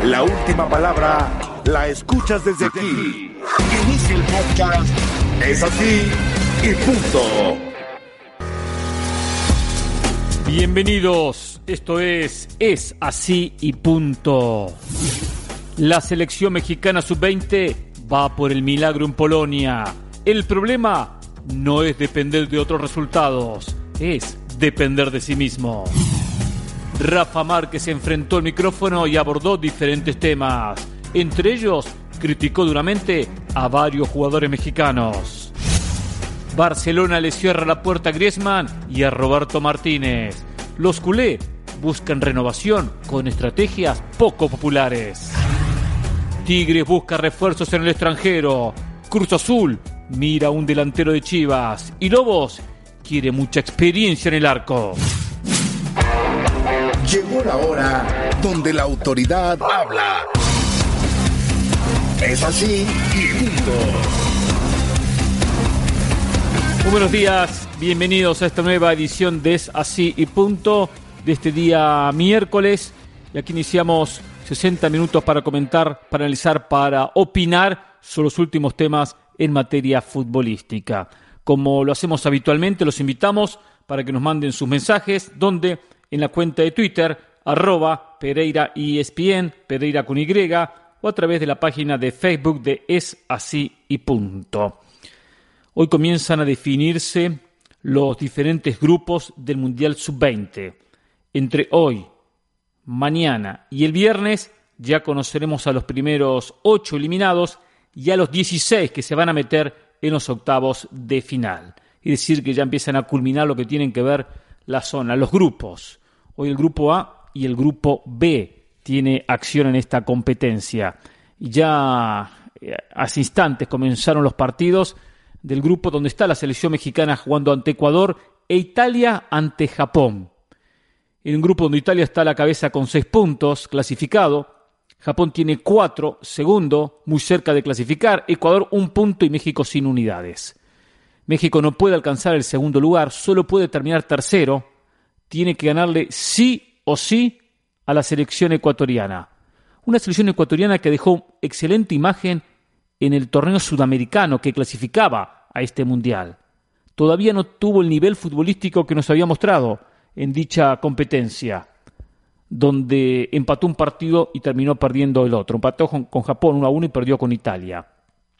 La última palabra la escuchas desde aquí. Inicia el podcast. Es así y punto. Bienvenidos, esto es así y punto. La selección mexicana sub-20 va por el milagro en Polonia. El problema no es depender de otros resultados, es depender de sí mismo. Rafa Márquez se enfrentó al micrófono y abordó diferentes temas. Entre ellos, criticó duramente a varios jugadores mexicanos. Barcelona le cierra la puerta a Griezmann y a Roberto Martínez. Los culé buscan renovación con estrategias poco populares. Tigres busca refuerzos en el extranjero. Cruz Azul mira a un delantero de Chivas. Y Lobos quiere mucha experiencia en el arco. Llegó la hora donde la autoridad habla. Es así y punto. Muy buenos días, bienvenidos a esta nueva edición de Es Así y Punto, de este día miércoles. Y aquí iniciamos 60 minutos para comentar, para analizar, para opinar sobre los últimos temas en materia futbolística. Como lo hacemos habitualmente, los invitamos para que nos manden sus mensajes, donde en la cuenta de Twitter, @PereiraESPN, Pereira con Y, o a través de la página de Facebook de Es Así y Punto. Hoy comienzan a definirse los diferentes grupos del Mundial Sub-20. Entre hoy, mañana y el viernes ya conoceremos a los primeros 8 eliminados y a los 16 que se van a meter en los octavos de final. Es decir, que ya empiezan a culminar lo que tienen que ver la zona, los grupos. Hoy el grupo A y el grupo B tiene acción en esta competencia. Y ya hace instantes comenzaron los partidos del grupo donde está la selección mexicana jugando ante Ecuador e Italia ante Japón. En un grupo donde Italia está a la cabeza con 6 puntos, clasificado. Japón tiene 4, segundo, muy cerca de clasificar. Ecuador 1 punto y México sin unidades. México no puede alcanzar el segundo lugar, solo puede terminar tercero. Tiene que ganarle sí o sí a la selección ecuatoriana. Una selección ecuatoriana que dejó excelente imagen en el torneo sudamericano que clasificaba a este mundial. Todavía no tuvo el nivel futbolístico que nos había mostrado en dicha competencia, donde empató un partido y terminó perdiendo el otro. Empató con Japón 1-1 y perdió con Italia.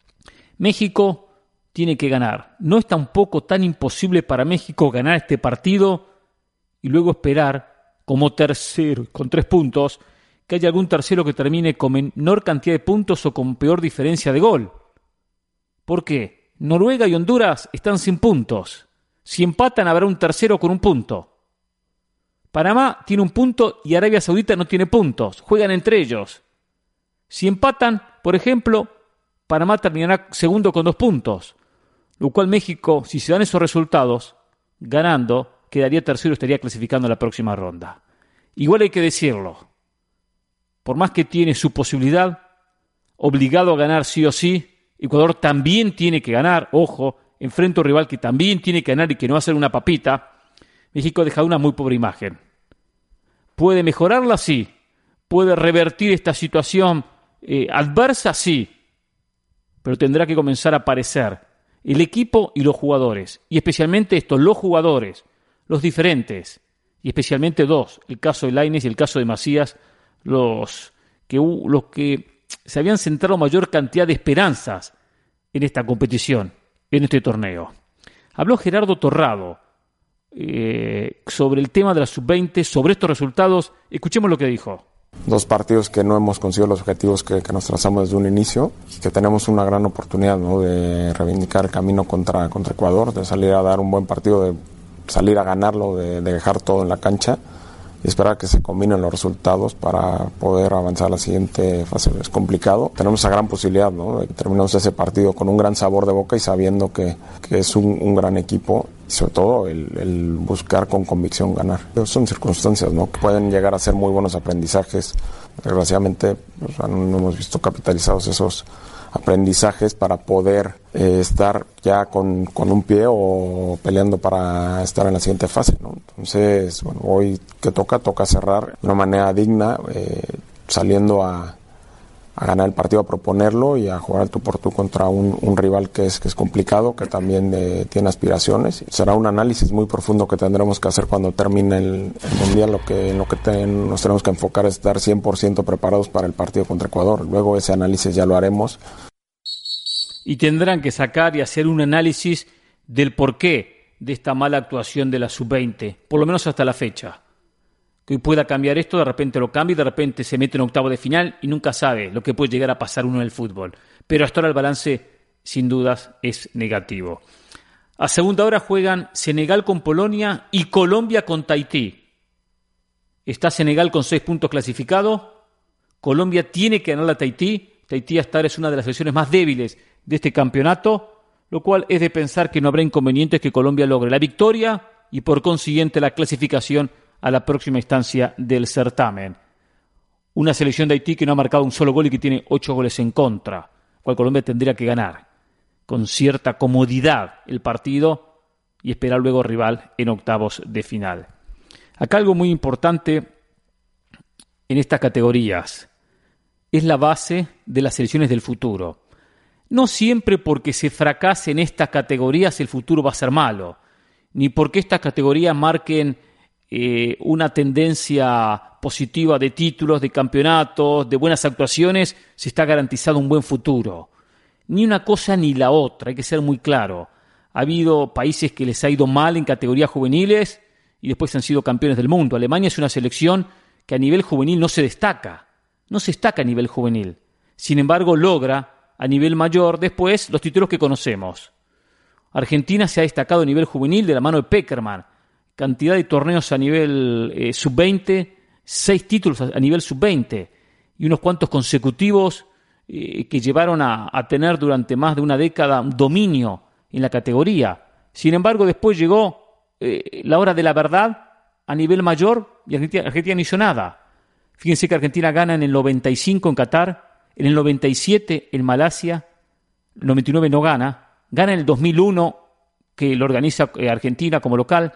México tiene que ganar. No es tampoco tan imposible para México ganar este partido y luego esperar como tercero con 3 puntos que haya algún tercero que termine con menor cantidad de puntos o con peor diferencia de gol. ¿Por qué? Noruega y Honduras están sin puntos. Si empatan habrá un tercero con 1 punto. Panamá tiene 1 punto y Arabia Saudita no tiene puntos. Juegan entre ellos. Si empatan, por ejemplo, Panamá terminará segundo con 2 puntos. Lo cual México, si se dan esos resultados, ganando, quedaría tercero y estaría clasificando a la próxima ronda. Igual hay que decirlo. Por más que tiene su posibilidad, obligado a ganar sí o sí, Ecuador también tiene que ganar. Ojo, enfrenta a un rival que también tiene que ganar y que no va a ser una papita. México ha dejado una muy pobre imagen. ¿Puede mejorarla? Sí. ¿Puede revertir esta situación adversa? Sí. Pero tendrá que comenzar a aparecer el equipo y los jugadores. Y especialmente los jugadores, los diferentes. Y especialmente 2, el caso de Lainez y el caso de Macías, los que se habían centrado mayor cantidad de esperanzas en esta competición, en este torneo. Habló Gerardo Torrado sobre el tema de la sub-20, sobre estos resultados. Escuchemos lo que dijo. 2 partidos que no hemos conseguido los objetivos que nos trazamos desde un inicio, que tenemos una gran oportunidad, ¿no?, de reivindicar el camino contra Ecuador, de salir a dar un buen partido, de salir a ganarlo, de dejar todo en la cancha y esperar que se combinen los resultados para poder avanzar a la siguiente fase. Es complicado. Tenemos esa gran posibilidad, ¿no?, de que terminemos ese partido con un gran sabor de boca y sabiendo que es un gran equipo y sobre todo el buscar con convicción ganar. Son circunstancias, ¿no?, que pueden llegar a ser muy buenos aprendizajes. Desgraciadamente no hemos visto capitalizados esos aprendizajes para poder estar ya con un pie o peleando para estar en la siguiente fase, ¿no? Entonces, bueno, hoy que toca cerrar de una manera digna, saliendo a ganar el partido, a proponerlo y a jugar al tú por tú contra un rival que es complicado, que también tiene aspiraciones. Será un análisis muy profundo que tendremos que hacer cuando termine el Mundial. Nos tenemos que enfocar es estar 100% preparados para el partido contra Ecuador. Luego ese análisis ya lo haremos. Y tendrán que sacar y hacer un análisis del porqué de esta mala actuación de la sub-20, por lo menos hasta la fecha. Que hoy pueda cambiar esto, de repente lo cambia y de repente se mete en octavo de final y nunca sabe lo que puede llegar a pasar uno en el fútbol. Pero hasta ahora el balance, sin dudas, es negativo. A segunda hora juegan Senegal con Polonia y Colombia con Tahití. Está Senegal con 6 puntos clasificado. Colombia tiene que ganar a Tahití. Tahití hasta ahora es una de las selecciones más débiles de este campeonato, lo cual es de pensar que no habrá inconvenientes que Colombia logre la victoria y por consiguiente la clasificación a la próxima instancia del certamen. Una selección de Haití que no ha marcado un solo gol y que tiene 8 goles en contra, cual Colombia tendría que ganar con cierta comodidad el partido y esperar luego rival en octavos de final. Acá algo muy importante en estas categorías es la base de las selecciones del futuro. No siempre porque se fracase en estas categorías el futuro va a ser malo, ni porque estas categorías marquen una tendencia positiva de títulos, de campeonatos, de buenas actuaciones, se está garantizado un buen futuro. Ni una cosa ni la otra, hay que ser muy claro. Ha habido países que les ha ido mal en categorías juveniles y después han sido campeones del mundo. Alemania es una selección que a nivel juvenil no se destaca a nivel juvenil. Sin embargo, logra a nivel mayor después los títulos que conocemos. Argentina se ha destacado a nivel juvenil de la mano de Peckerman. Cantidad de torneos a nivel sub-20, 6 títulos a nivel sub-20 y unos cuantos consecutivos que llevaron a tener durante más de una década un dominio en la categoría. Sin embargo, después llegó la hora de la verdad a nivel mayor y Argentina no hizo nada. Fíjense que Argentina gana en el 95 en Qatar, en el 97 en Malasia, el 99 no gana en el 2001 que lo organiza Argentina como local,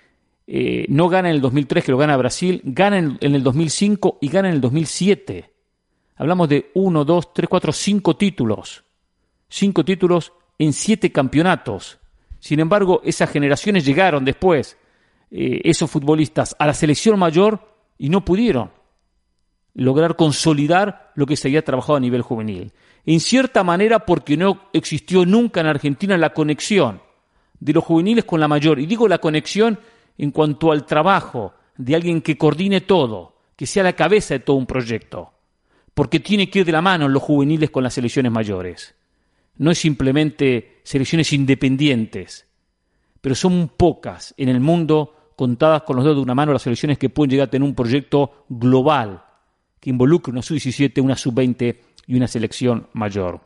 no gana en el 2003 que lo gana Brasil, gana en el 2005 y gana en el 2007. Hablamos de 1, 2, 3, 4, 5 títulos. 5 títulos en 7 campeonatos. Sin embargo, esas generaciones llegaron después, esos futbolistas, a la selección mayor y no pudieron lograr consolidar lo que se había trabajado a nivel juvenil. En cierta manera porque no existió nunca en Argentina la conexión de los juveniles con la mayor. Y digo la conexión en cuanto al trabajo de alguien que coordine todo, que sea la cabeza de todo un proyecto. Porque tiene que ir de la mano los juveniles con las selecciones mayores. No es simplemente selecciones independientes, pero son pocas en el mundo, contadas con los dedos de una mano, las selecciones que pueden llegar a tener un proyecto global que involucre una sub-17, una sub-20 y una selección mayor.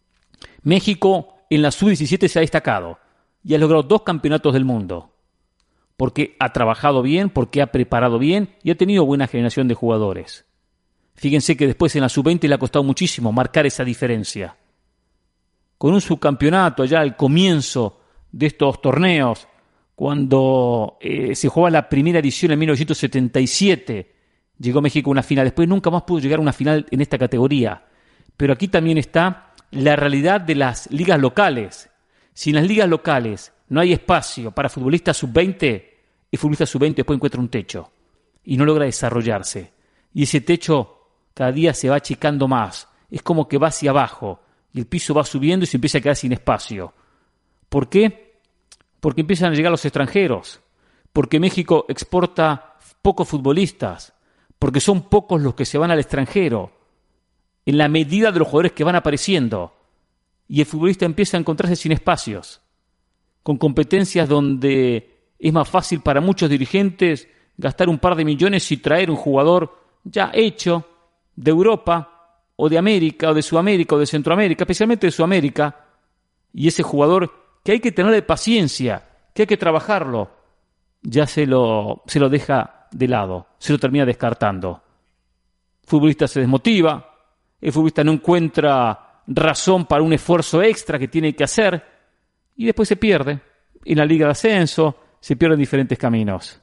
México en la sub-17 se ha destacado y ha logrado 2 campeonatos del mundo, porque ha trabajado bien, porque ha preparado bien y ha tenido buena generación de jugadores. Fíjense que después en la sub-20 le ha costado muchísimo marcar esa diferencia. Con un subcampeonato allá al comienzo de estos torneos, cuando se jugaba la primera edición en 1977, llegó México a una final. Después nunca más pudo llegar a una final en esta categoría. Pero aquí también está la realidad de las ligas locales. Si en las ligas locales no hay espacio para futbolistas sub-20, el futbolista sub-20 después encuentra un techo y no logra desarrollarse. Y ese techo cada día se va achicando más. Es como que va hacia abajo y el piso va subiendo y se empieza a quedar sin espacio. ¿Por qué? Porque empiezan a llegar los extranjeros. Porque México exporta pocos futbolistas. Porque son pocos los que se van al extranjero, en la medida de los jugadores que van apareciendo. Y el futbolista empieza a encontrarse sin espacios, con competencias donde es más fácil para muchos dirigentes gastar un par de millones y traer un jugador ya hecho de Europa, o de América, o de Sudamérica, o de Centroamérica, especialmente de Sudamérica, y ese jugador que hay que tenerle paciencia, que hay que trabajarlo, ya se lo deja de lado, se lo termina descartando. El futbolista se desmotiva, el futbolista no encuentra razón para un esfuerzo extra que tiene que hacer y después se pierde en la Liga de Ascenso, se pierde en diferentes caminos.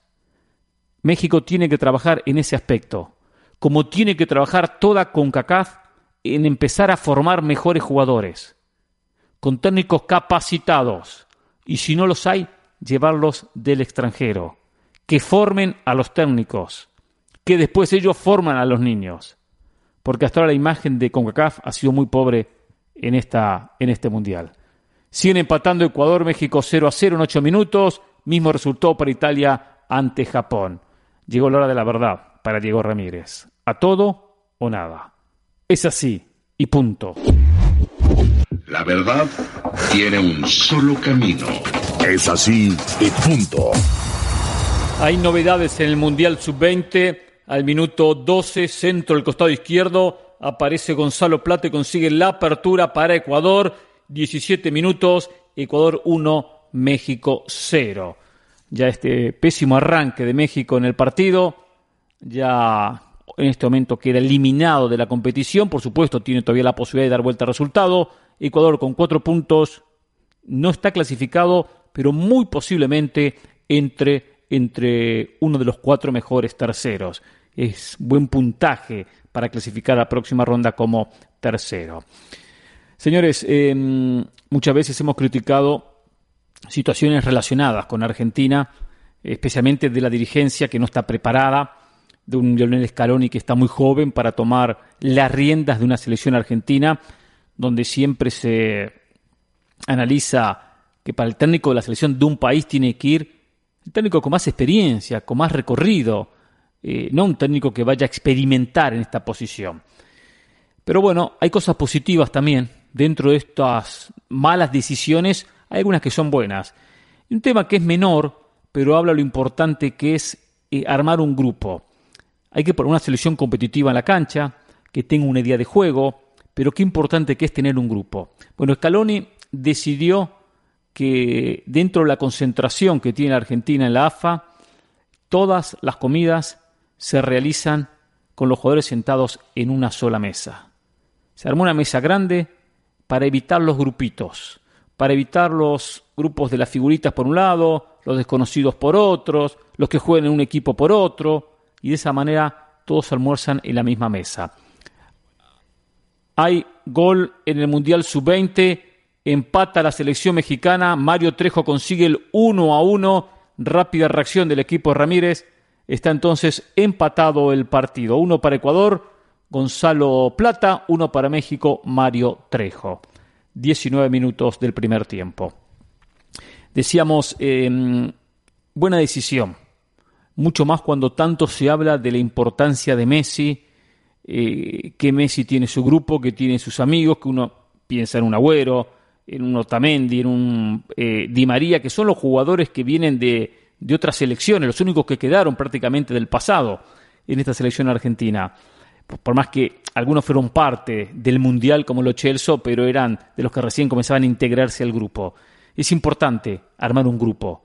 México tiene que trabajar en ese aspecto, como tiene que trabajar toda CONCACAF en empezar a formar mejores jugadores, con técnicos capacitados, y si no los hay, llevarlos del extranjero, que formen a los técnicos, que después ellos forman a los niños, porque hasta ahora la imagen de CONCACAF ha sido muy pobre en este Mundial. Siguen empatando Ecuador, México 0-0 en 8 minutos, mismo resultado para Italia ante Japón. Llegó la hora de la verdad para Diego Ramírez. A todo o nada. Es así y punto. La verdad tiene un solo camino. Es así y punto. Hay novedades en el Mundial Sub-20. Al minuto 12, centro del costado izquierdo, aparece Gonzalo Plata y consigue la apertura para Ecuador. 17 minutos, Ecuador 1, México 0. Ya este pésimo arranque de México en el partido, ya en este momento queda eliminado de la competición. Por supuesto, tiene todavía la posibilidad de dar vuelta al resultado. Ecuador con 4 puntos, no está clasificado, pero muy posiblemente entre uno de los 4 mejores terceros. Es buen puntaje para clasificar a la próxima ronda como tercero. Señores, muchas veces hemos criticado situaciones relacionadas con Argentina, especialmente de la dirigencia que no está preparada, de un Lionel Scaloni que está muy joven para tomar las riendas de una selección argentina, donde siempre se analiza que para el técnico de la selección de un país tiene que ir el técnico con más experiencia, con más recorrido, no un técnico que vaya a experimentar en esta posición. Pero bueno, hay cosas positivas también. Dentro de estas malas decisiones hay algunas que son buenas. Un tema que es menor, pero habla de lo importante que es armar un grupo. Hay que poner una selección competitiva en la cancha, que tenga una idea de juego, pero qué importante que es tener un grupo. Bueno, Scaloni decidió que dentro de la concentración que tiene la Argentina en la AFA, todas las comidas se realizan con los jugadores sentados en una sola mesa. Se armó una mesa grande para evitar los grupitos, para evitar los grupos de las figuritas por un lado, los desconocidos por otros, los que juegan en un equipo por otro, y de esa manera todos almuerzan en la misma mesa. Hay gol en el Mundial Sub-20, empata la selección mexicana, Mario Trejo consigue el 1-1, rápida reacción del equipo de Ramírez, está entonces empatado el partido, 1 para Ecuador, Gonzalo Plata, 1 para México, Mario Trejo. 19 minutos del primer tiempo. Decíamos, buena decisión, mucho más cuando tanto se habla de la importancia de Messi, que Messi tiene su grupo, que tiene sus amigos, que uno piensa en un Agüero, en un Otamendi, en un Di María, que son los jugadores que vienen de otras selecciones, los únicos que quedaron prácticamente del pasado en esta selección argentina. Por más que algunos fueron parte del Mundial como Lo Celso, pero eran de los que recién comenzaban a integrarse al grupo. Es importante armar un grupo.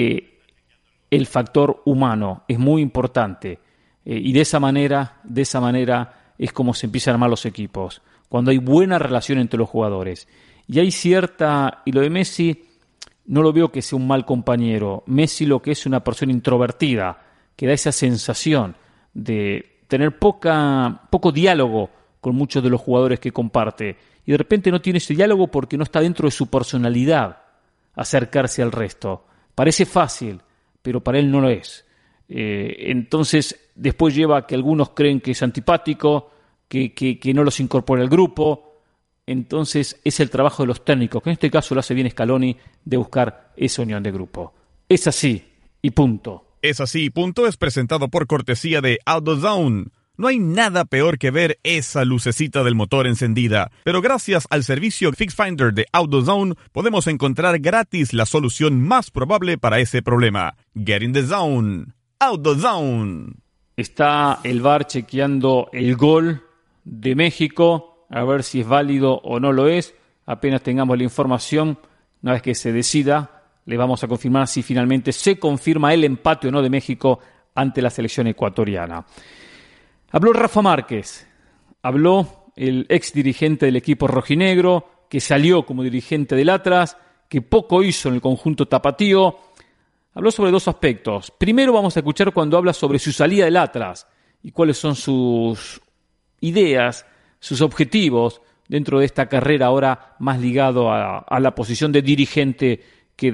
El factor humano es muy importante. Y de esa manera es como se empiezan a armar los equipos. Cuando hay buena relación entre los jugadores. Y hay y lo de Messi, no lo veo que sea un mal compañero. Messi lo que es una persona introvertida, que da esa sensación de tener poco diálogo con muchos de los jugadores que comparte. Y de repente no tiene ese diálogo porque no está dentro de su personalidad acercarse al resto. Parece fácil, pero para él no lo es. Entonces, después lleva a que algunos creen que es antipático, que no los incorpora al grupo. Entonces, es el trabajo de los técnicos, que en este caso lo hace bien Scaloni, de buscar esa unión de grupo. Es así, y punto. Es así, punto es presentado por cortesía de AutoZone. No hay nada peor que ver esa lucecita del motor encendida, pero gracias al servicio FixFinder de AutoZone podemos encontrar gratis la solución más probable para ese problema. Get in the zone. AutoZone. Está el VAR chequeando el gol de México, a ver si es válido o no lo es. Apenas tengamos la información, una vez que se decida, le vamos a confirmar si finalmente se confirma el empate o no de México ante la selección ecuatoriana. Habló Rafa Márquez, habló el ex dirigente del equipo rojinegro, que salió como dirigente del Atlas, que poco hizo en el conjunto tapatío. Habló sobre 2 aspectos. Primero vamos a escuchar cuando habla sobre su salida del Atlas y cuáles son sus ideas, sus objetivos dentro de esta carrera ahora más ligado a la posición de dirigente que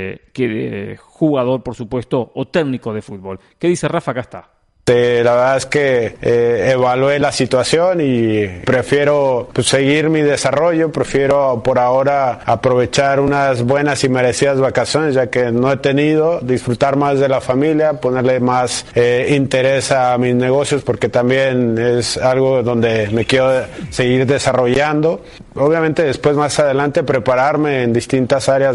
de jugador, por supuesto, o técnico de fútbol. ¿Qué dice Rafa? Acá está. La verdad es que evalué la situación y prefiero seguir mi desarrollo, prefiero por ahora aprovechar unas buenas y merecidas vacaciones, ya que no he tenido, disfrutar más de la familia, ponerle más interés a mis negocios, porque también es algo donde me quiero seguir desarrollando. Obviamente después, más adelante, prepararme en distintas áreas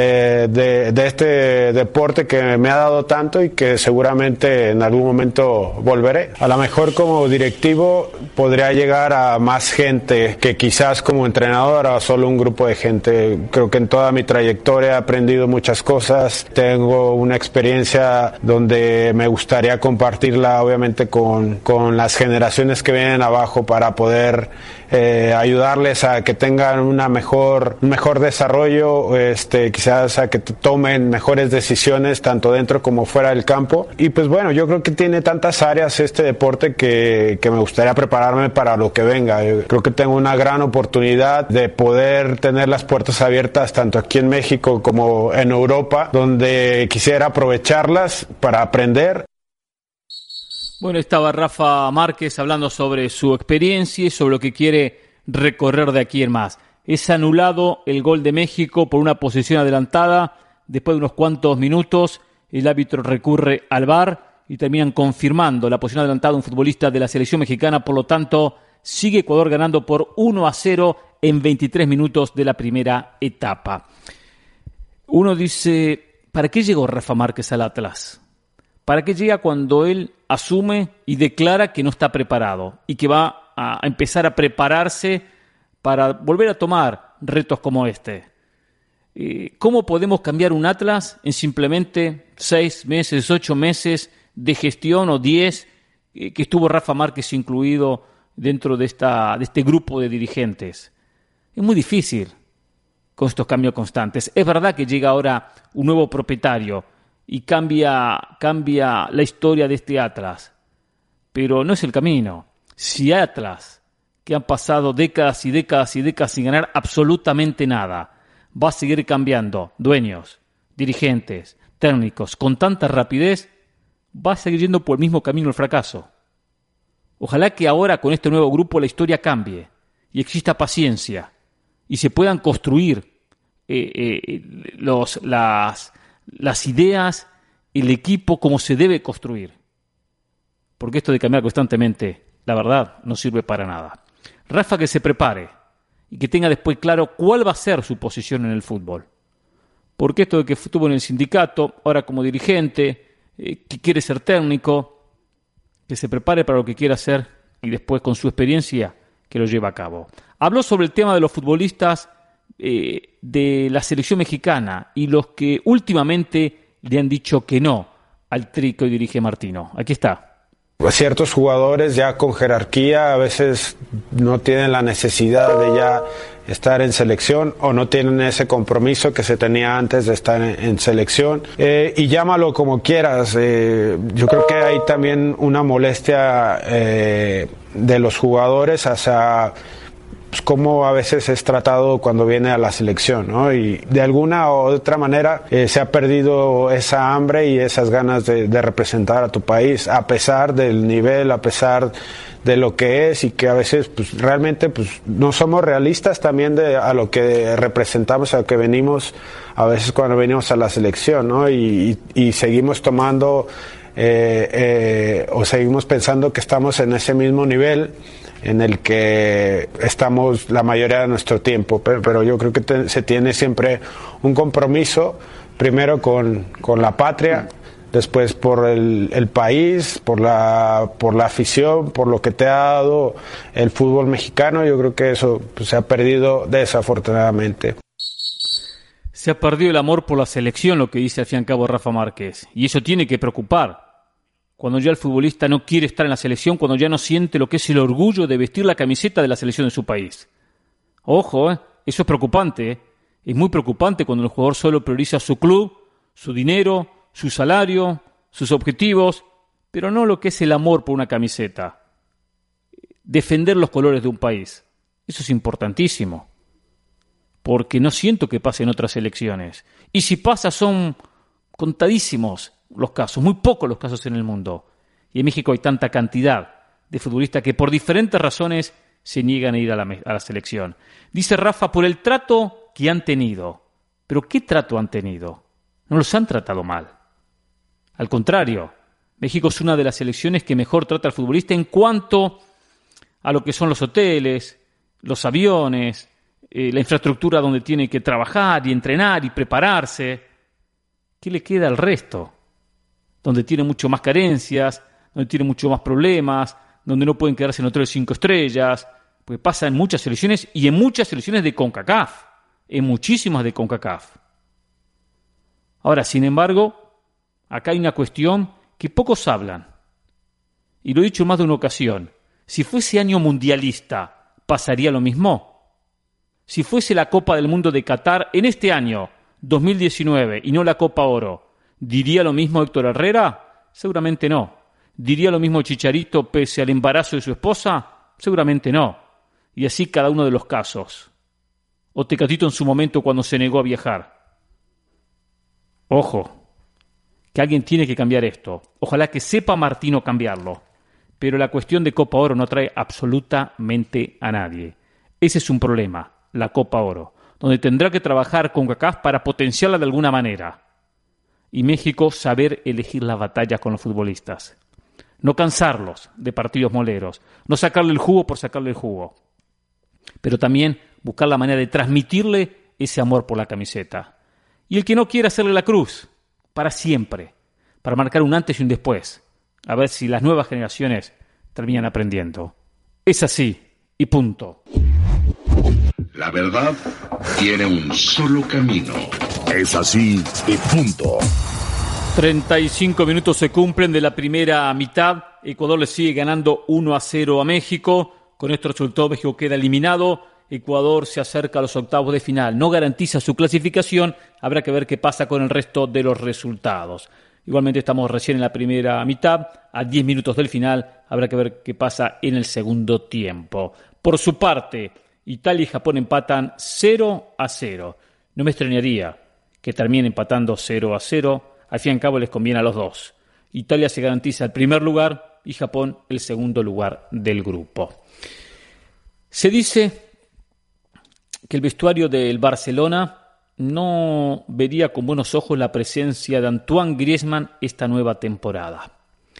de este deporte que me ha dado tanto y que seguramente en algún momento volveré. A lo mejor como directivo podría llegar a más gente que quizás como entrenador a solo un grupo de gente. Creo que en toda mi trayectoria he aprendido muchas cosas. Tengo una experiencia donde me gustaría compartirla obviamente con las generaciones que vienen abajo para poder ayudarles a que tengan un mejor desarrollo, quizás a que tomen mejores decisiones tanto dentro como fuera del campo. Y pues bueno, yo creo que tiene tantas áreas este deporte que me gustaría prepararme para lo que venga. Yo creo que tengo una gran oportunidad de poder tener las puertas abiertas tanto aquí en México como en Europa, donde quisiera aprovecharlas para aprender. Bueno, estaba Rafa Márquez hablando sobre su experiencia y sobre lo que quiere recorrer de aquí en más. Es anulado el gol de México por una posesión adelantada. Después de unos cuantos minutos, el árbitro recurre al VAR y terminan confirmando la posición adelantada de un futbolista de la selección mexicana. Por lo tanto, sigue Ecuador ganando por 1-0 en 23 minutos de la primera etapa. Uno dice, ¿para qué llegó Rafa Márquez al Atlas? ¿Para qué llega cuando él asume y declara que no está preparado y que va a empezar a prepararse para volver a tomar retos como este? ¿Cómo podemos cambiar un Atlas en simplemente 6 meses, 8 meses de gestión o 10 que estuvo Rafa Márquez incluido dentro de este grupo de dirigentes? Es muy difícil con estos cambios constantes. Es verdad que llega ahora un nuevo propietario y cambia la historia de este Atlas, pero no es el camino. Si Atlas, que han pasado décadas y décadas y décadas sin ganar absolutamente nada, va a seguir cambiando dueños, dirigentes, técnicos con tanta rapidez, va a seguir yendo por el mismo camino el fracaso. Ojalá que ahora con este nuevo grupo la historia cambie y exista paciencia y se puedan construir las ideas, el equipo como se debe construir. Porque esto de cambiar constantemente, la verdad, no sirve para nada. Rafa, que se prepare y que tenga después claro cuál va a ser su posición en el fútbol. Porque esto de que estuvo en el sindicato, ahora como dirigente, que quiere ser técnico, que se prepare para lo que quiera hacer y después con su experiencia que lo lleve a cabo. Habló sobre el tema de los futbolistas de la selección mexicana y los que últimamente le han dicho que no al tri que hoy dirige Martino. Aquí está. Ciertos jugadores ya con jerarquía a veces no tienen la necesidad de ya estar en selección o no tienen ese compromiso que se tenía antes de estar en selección, y llámalo como quieras. Yo creo que hay también una molestia de los jugadores hacia cómo a veces es tratado cuando viene a la selección, ¿no? Y de alguna u otra manera se ha perdido esa hambre y esas ganas de representar a tu país, a pesar del nivel, a pesar de lo que es, y que a veces pues realmente pues no somos realistas también a lo que representamos, a lo que venimos a veces cuando venimos a la selección, ¿no? Y seguimos tomando o seguimos pensando que estamos en ese mismo nivel en el que estamos la mayoría de nuestro tiempo, pero yo creo que se tiene siempre un compromiso, primero con la patria, después por el país, por la afición, por lo que te ha dado el fútbol mexicano. Yo creo que eso pues, se ha perdido desafortunadamente. Se ha perdido el amor por la selección, lo que dice al fin y al cabo Rafa Márquez, y eso tiene que preocupar. Cuando ya el futbolista no quiere estar en la selección, cuando ya no siente lo que es el orgullo de vestir la camiseta de la selección de su país. Ojo, eso es preocupante. Es muy preocupante cuando el jugador solo prioriza su club, su dinero, su salario, sus objetivos, pero no lo que es el amor por una camiseta. defender los colores de un país. Eso es importantísimo, porque no siento que pase en otras elecciones. Y si pasa, son contadísimos los casos, muy pocos los casos en el mundo. Y en México hay tanta cantidad de futbolistas que por diferentes razones se niegan a ir a la selección. Dice Rafa, por el trato que han tenido. ¿Pero qué trato han tenido? No los han tratado mal. Al contrario, México es una de las selecciones que mejor trata al futbolista en cuanto a lo que son los hoteles, los aviones, la infraestructura donde tiene que trabajar y entrenar y prepararse. ¿Qué le queda al resto? Donde tiene mucho más carencias, donde tiene mucho más problemas, donde no pueden quedarse en hoteles 5 estrellas, pues pasa en muchas selecciones y en muchas selecciones de CONCACAF, en muchísimas de CONCACAF. Ahora, sin embargo, acá hay una cuestión que pocos hablan, y lo he dicho en más de una ocasión. Si fuese año mundialista, ¿pasaría lo mismo? Si fuese la Copa del Mundo de Qatar en este año, 2019, y no la Copa Oro, ¿diría lo mismo Héctor Herrera? Seguramente no. ¿Diría lo mismo Chicharito pese al embarazo de su esposa? Seguramente no. Y así cada uno de los casos. O Tecatito en su momento cuando se negó a viajar. Ojo, que alguien tiene que cambiar esto. Ojalá que sepa Martino cambiarlo. Pero la cuestión de Copa Oro no atrae absolutamente a nadie. Ese es un problema, la Copa Oro, donde tendrá que trabajar con CONCACAF para potenciarla de alguna manera. Y México saber elegir las batallas con los futbolistas. No cansarlos de partidos moleros, no sacarle el jugo por sacarle el jugo, pero también buscar la manera de transmitirle ese amor por la camiseta. Y el que no quiera hacerle la cruz, para siempre, para marcar un antes y un después, a ver si las nuevas generaciones terminan aprendiendo. Es así, y punto. La verdad tiene un solo camino. Es así, y punto. 35 minutos se cumplen de la primera mitad. Ecuador le sigue ganando 1-0 a México. Con este resultado México queda eliminado. Ecuador se acerca a los octavos de final. No garantiza su clasificación. Habrá que ver qué pasa con el resto de los resultados. Igualmente estamos recién en la primera mitad. A 10 minutos del final habrá que ver qué pasa en el segundo tiempo. Por su parte, Italia y Japón empatan 0-0. No me extrañaría que terminen empatando 0-0. Al fin y al cabo les conviene a los dos. Italia se garantiza el primer lugar y Japón el segundo lugar del grupo. Se dice que el vestuario del Barcelona no vería con buenos ojos la presencia de Antoine Griezmann esta nueva temporada.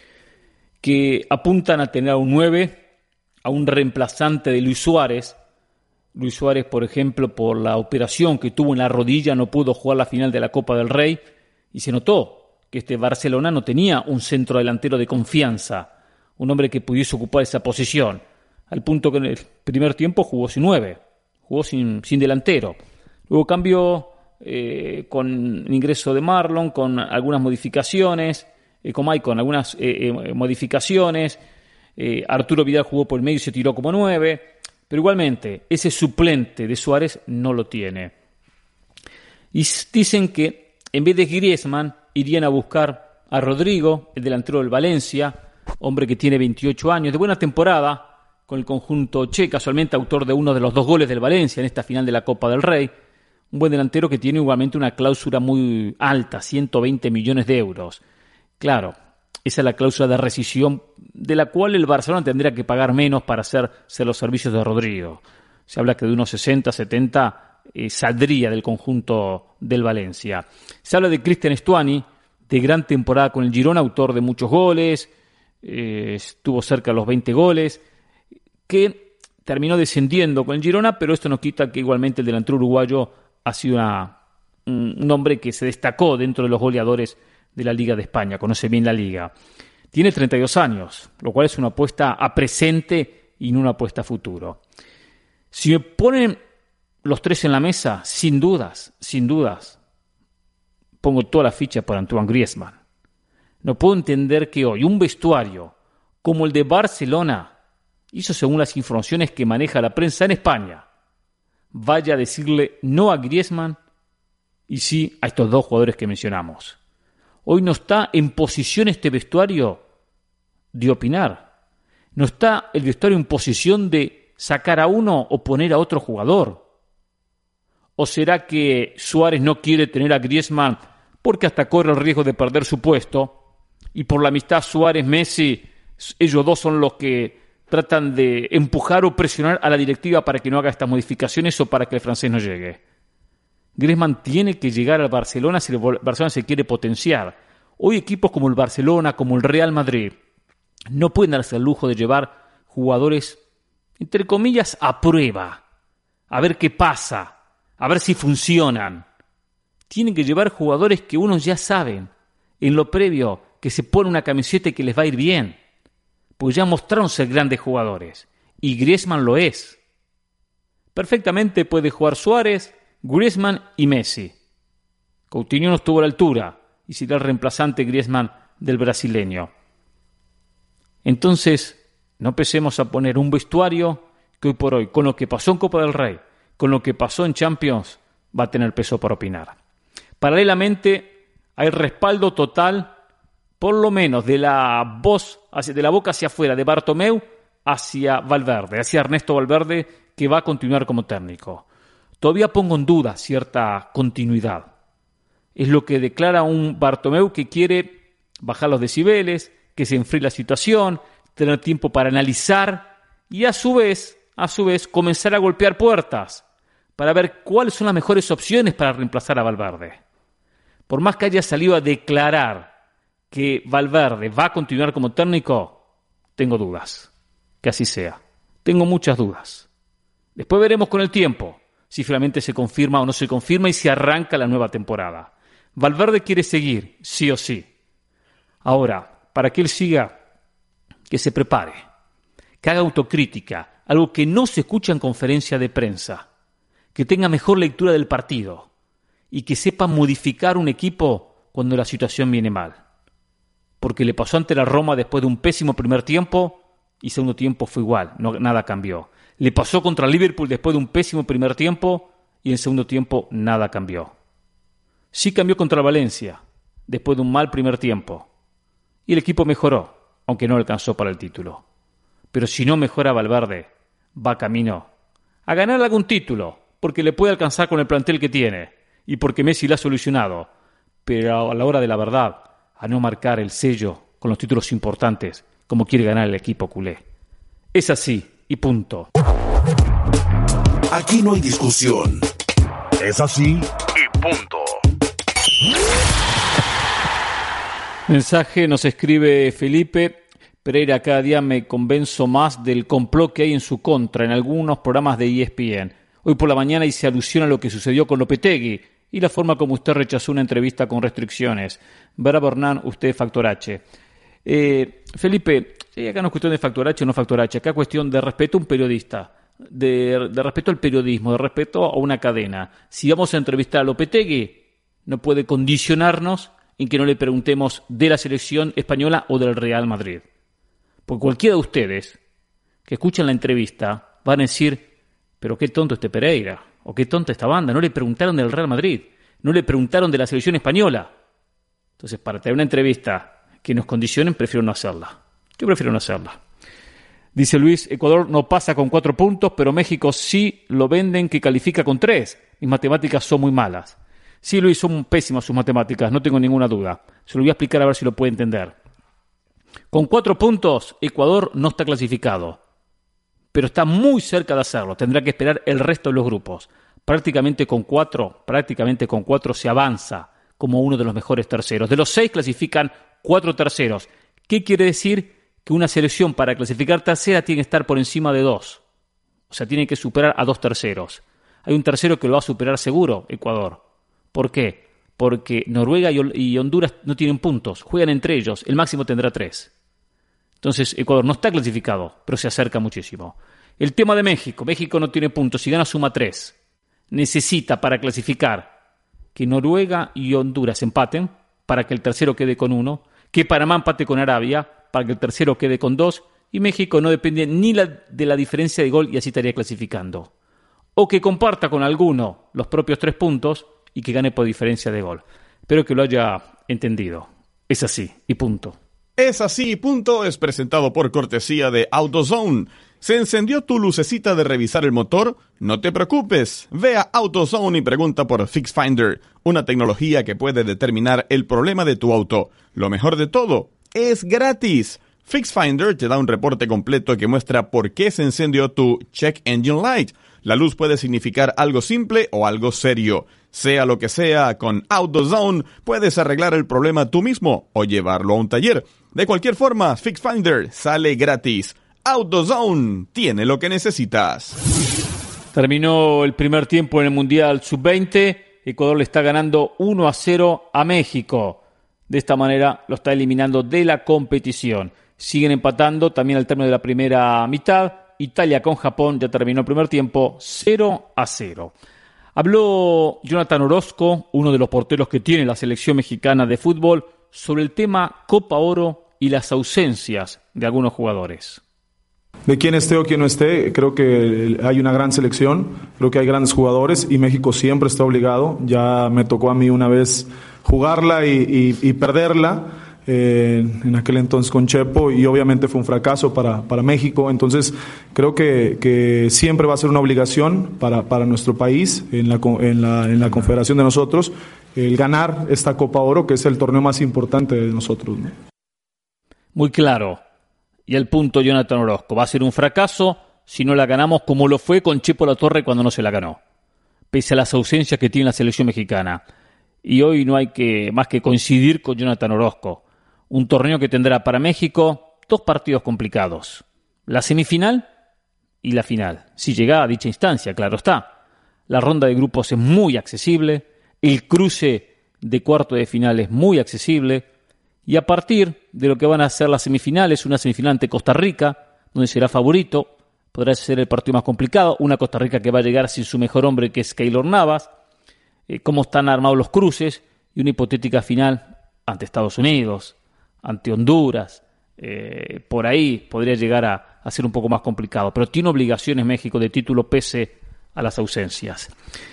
Que apuntan a tener a un 9, a un reemplazante de Luis Suárez. Luis Suárez, por ejemplo, por la operación que tuvo en la rodilla, no pudo jugar la final de la Copa del Rey. Y se notó que este Barcelona no tenía un centro delantero de confianza, un hombre que pudiese ocupar esa posición, al punto que en el primer tiempo jugó sin 9, jugó sin delantero. Luego cambió con el ingreso de Marlon, con algunas modificaciones, con Maicon, algunas modificaciones. Arturo Vidal jugó por el medio y se tiró como 9, pero igualmente ese suplente de Suárez no lo tiene. Y dicen que en vez de Griezmann, irían a buscar a Rodrigo, el delantero del Valencia, hombre que tiene 28 años, de buena temporada con el conjunto che, casualmente autor de uno de los 2 goles del Valencia en esta final de la Copa del Rey. Un buen delantero que tiene igualmente una cláusula muy alta, 120 millones de euros. Claro, esa es la cláusula de rescisión de la cual el Barcelona tendría que pagar menos para hacerse los servicios de Rodrigo. Se habla que de unos 60, 70 saldría del conjunto del Valencia. Se habla de Cristian Stuani, de gran temporada con el Girona, autor de muchos goles, estuvo cerca de los 20 goles, que terminó descendiendo con el Girona, pero esto no quita que igualmente el delantero uruguayo ha sido un hombre que se destacó dentro de los goleadores de la Liga de España, conoce bien la Liga. Tiene 32 años, lo cual es una apuesta a presente y no una apuesta a futuro. Si me ponen los 3 en la mesa, sin dudas, pongo toda la ficha por Antoine Griezmann. No puedo entender que hoy un vestuario como el de Barcelona, hizo según las informaciones que maneja la prensa en España, vaya a decirle no a Griezmann y sí a estos 2 jugadores que mencionamos. Hoy no está en posición este vestuario de opinar, ¿No está el vestuario en posición de sacar a uno o poner a otro jugador? ¿O será que Suárez no quiere tener a Griezmann porque hasta corre el riesgo de perder su puesto? Y por la amistad Suárez-Messi, ellos dos son los que tratan de empujar o presionar a la directiva para que no haga estas modificaciones o para que el francés no llegue. Griezmann tiene que llegar al Barcelona si el Barcelona se quiere potenciar. Hoy equipos como el Barcelona, como el Real Madrid, no pueden darse el lujo de llevar jugadores, entre comillas, a prueba, a ver qué pasa, a ver si funcionan. Tienen que llevar jugadores que unos ya saben, en lo previo, que se pone una camiseta y que les va a ir bien, pues ya mostraron ser grandes jugadores, y Griezmann lo es. Perfectamente puede jugar Suárez, Griezmann y Messi. Coutinho no estuvo a la altura, y será el reemplazante Griezmann del brasileño. Entonces, no empecemos a poner un vestuario que hoy por hoy, con lo que pasó en Copa del Rey, con lo que pasó en Champions, va a tener peso para opinar. Paralelamente, hay respaldo total, por lo menos de la boca hacia afuera, de Bartomeu hacia Valverde, hacia Ernesto Valverde, que va a continuar como técnico. Todavía pongo en duda cierta continuidad. Es lo que declara un Bartomeu que quiere bajar los decibeles, que se enfríe la situación, tener tiempo para analizar y a su vez comenzar a golpear puertas para ver cuáles son las mejores opciones para reemplazar a Valverde. Por más que haya salido a declarar que Valverde va a continuar como técnico, tengo dudas que así sea. Tengo muchas dudas. Después veremos con el tiempo si finalmente se confirma o no se confirma y si arranca la nueva temporada. Valverde quiere seguir, sí o sí. Ahora, para que él siga, que se prepare, que haga autocrítica, algo que no se escucha en conferencia de prensa, que tenga mejor lectura del partido y que sepa modificar un equipo cuando la situación viene mal. Porque le pasó ante la Roma después de un pésimo primer tiempo y segundo tiempo fue igual, nada cambió. Le pasó contra Liverpool después de un pésimo primer tiempo y en segundo tiempo nada cambió. Sí cambió contra Valencia después de un mal primer tiempo. Y el equipo mejoró, aunque no alcanzó para el título. Pero si no mejora Valverde, va camino a ganar algún título, porque le puede alcanzar con el plantel que tiene, y porque Messi lo ha solucionado, pero a la hora de la verdad, a no marcar el sello con los títulos importantes, como quiere ganar el equipo culé. Es así, y punto. Aquí no hay discusión. Es así, y punto. Mensaje nos escribe Felipe Pereira: cada día me convenzo más del complot que hay en su contra en algunos programas de ESPN. Hoy por la mañana hice alusión a lo que sucedió con Lopetegui y la forma como usted rechazó una entrevista con restricciones. Bravo Hernán, usted es Factor H. Felipe, acá no es cuestión de Factor H o no Factor H, acá es cuestión de respeto a un periodista, de respeto al periodismo, de respeto a una cadena. Si vamos a entrevistar a Lopetegui, no puede condicionarnos en que no le preguntemos de la selección española o del Real Madrid. Porque cualquiera de ustedes que escuchan la entrevista van a decir: pero qué tonto este Pereira, o qué tonta esta banda, no le preguntaron del Real Madrid, no le preguntaron de la selección española. Entonces, para tener una entrevista que nos condicionen, prefiero no hacerla. Yo prefiero no hacerla. Dice Luis: Ecuador no pasa con 4 puntos, pero México sí lo venden que califica con 3. Mis matemáticas son muy malas. Sí, Luis, son pésimas sus matemáticas, no tengo ninguna duda. Se lo voy a explicar a ver si lo puede entender. Con 4 puntos, Ecuador no está clasificado, pero está muy cerca de hacerlo. Tendrá que esperar el resto de los grupos. Prácticamente con 4 se avanza como uno de los mejores terceros. De los 6 clasifican 4 terceros. ¿Qué quiere decir? Que una selección para clasificar tercera tiene que estar por encima de 2. O sea, tiene que superar a 2 terceros. Hay un tercero que lo va a superar seguro, Ecuador. ¿Por qué? Porque Noruega y Honduras no tienen puntos, juegan entre ellos, el máximo tendrá 3. Entonces Ecuador no está clasificado, pero se acerca muchísimo. El tema de México: México no tiene puntos, si gana suma 3. Necesita para clasificar que Noruega y Honduras empaten para que el tercero quede con 1, que Panamá empate con Arabia para que el tercero quede con 2, y México no depende ni de la diferencia de gol y así estaría clasificando. O que comparta con alguno los propios 3 puntos y que gane por diferencia de gol. Espero que lo haya entendido. Es así, y punto. Es así, punto, es presentado por cortesía de AutoZone. ¿Se encendió tu lucecita de revisar el motor? No te preocupes, ve a AutoZone y pregunta por FixFinder, una tecnología que puede determinar el problema de tu auto. Lo mejor de todo, es gratis. FixFinder te da un reporte completo que muestra por qué se encendió tu Check Engine Light. La luz puede significar algo simple o algo serio. Sea lo que sea, con AutoZone puedes arreglar el problema tú mismo o llevarlo a un taller. De cualquier forma, FixFinder sale gratis. AutoZone tiene lo que necesitas. Terminó el primer tiempo en el Mundial Sub-20. Ecuador le está ganando 1-0 a México. De esta manera lo está eliminando de la competición. Siguen empatando también al término de la primera mitad. Italia con Japón ya terminó el primer tiempo 0-0. Habló Jonathan Orozco, uno de los porteros que tiene la selección mexicana de fútbol, sobre el tema Copa Oro y las ausencias de algunos jugadores. De quién esté o quién no esté, creo que hay una gran selección, creo que hay grandes jugadores y México siempre está obligado. Ya me tocó a mí una vez jugarla y perderla, en aquel entonces con Chepo, y obviamente fue un fracaso para México. Entonces creo que siempre va a ser una obligación para nuestro país, en la confederación de nosotros, el ganar esta Copa Oro, que es el torneo más importante de nosotros, ¿no? Muy claro. Y el punto, Jonathan Orozco, va a ser un fracaso si no la ganamos, como lo fue con Chepo Latorre cuando no se la ganó, pese a las ausencias que tiene la selección mexicana. Y hoy no hay más que coincidir con Jonathan Orozco. Un torneo que tendrá para México 2 partidos complicados: la semifinal y la final, si llega a dicha instancia, claro está. La ronda de grupos es muy accesible, el cruce de cuarto de final es muy accesible, y a partir de lo que van a ser las semifinales, una semifinal ante Costa Rica, donde será favorito, podrá ser el partido más complicado, una Costa Rica que va a llegar sin su mejor hombre, que es Keylor Navas, cómo están armados los cruces, y una hipotética final ante Estados Unidos, ante Honduras. Por ahí podría llegar a ser un poco más complicado, pero tiene obligaciones México de título pese a las ausencias.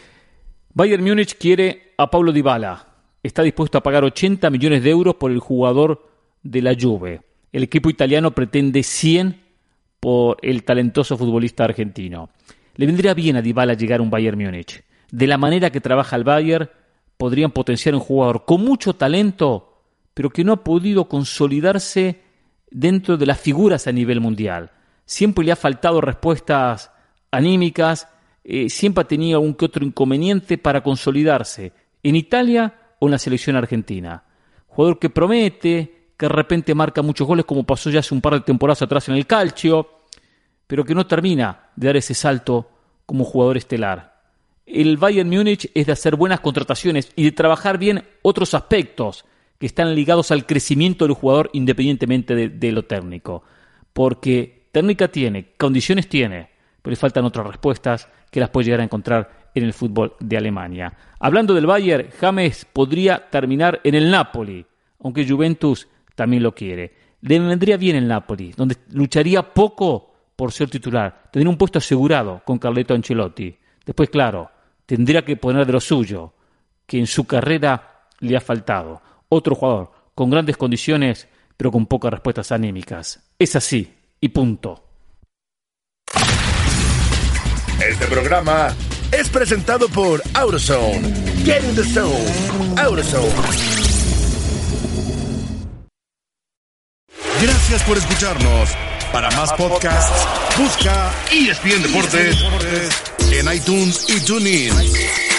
Bayern Múnich quiere a Paulo Dybala. Está dispuesto a pagar 80 millones de euros por el jugador de la Juve. El equipo italiano pretende 100 por el talentoso futbolista argentino. Le vendría bien a Dybala llegar a un Bayern Múnich. De la manera que trabaja el Bayern, podrían potenciar un jugador con mucho talento, pero que no ha podido consolidarse dentro de las figuras a nivel mundial. Siempre le ha faltado respuestas anímicas, siempre ha tenido algún que otro inconveniente para consolidarse en Italia o en la selección argentina. Jugador que promete, que de repente marca muchos goles, como pasó ya hace un par de temporadas atrás en el Calcio, pero que no termina de dar ese salto como jugador estelar. El Bayern Múnich es de hacer buenas contrataciones y de trabajar bien otros aspectos que están ligados al crecimiento del jugador independientemente de lo técnico. Porque técnica tiene, condiciones tiene, pero le faltan otras respuestas que las puede llegar a encontrar en el fútbol de Alemania. Hablando del Bayern, James podría terminar en el Napoli, aunque Juventus también lo quiere. Le vendría bien el Napoli, donde lucharía poco por ser titular. Tendría un puesto asegurado con Carleto Ancelotti. Después, claro, tendría que poner de lo suyo, que en su carrera le ha faltado. Otro jugador con grandes condiciones, pero con pocas respuestas anímicas. Es así, y punto. Este programa es presentado por AutoZone. Get in the zone. AutoZone. Gracias por escucharnos. Para más podcasts, busca ESPN Deportes en iTunes y TuneIn.